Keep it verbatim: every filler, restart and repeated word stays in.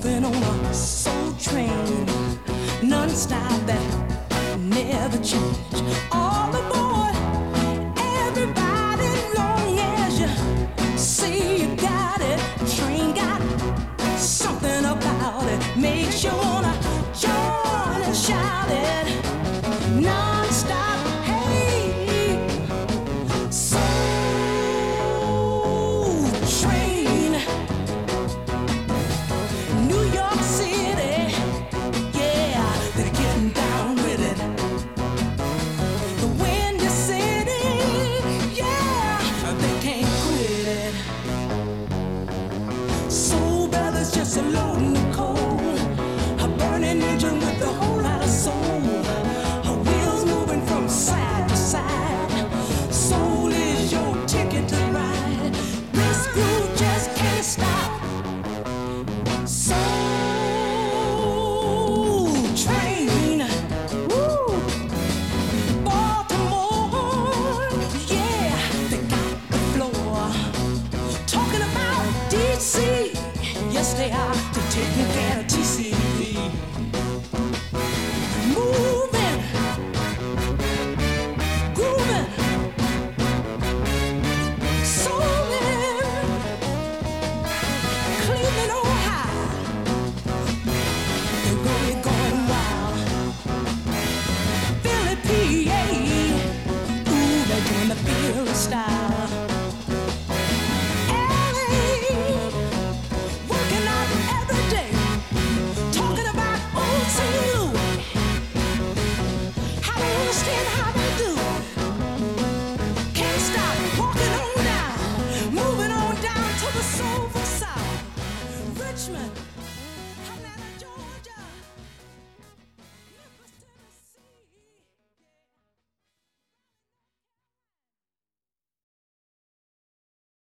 something on a soul train, non-stop that never change. All aboard, everybody, long as you say you got it. Train got something about it, makes you wanna join and shout it. Non-stop, hey, soul train. New York City, yeah, they're getting down with it. The Windy City, yeah, they can't quit it. Soul Brothers just a loading the coal, a burning engine with a whole lot of soul. Her wheels moving from side to side. Soul is your ticket to ride. This groove just can't stop. Soul train, woo. Baltimore, yeah, they got the floor. Talking about D C, yes they are. They're taking care of T C.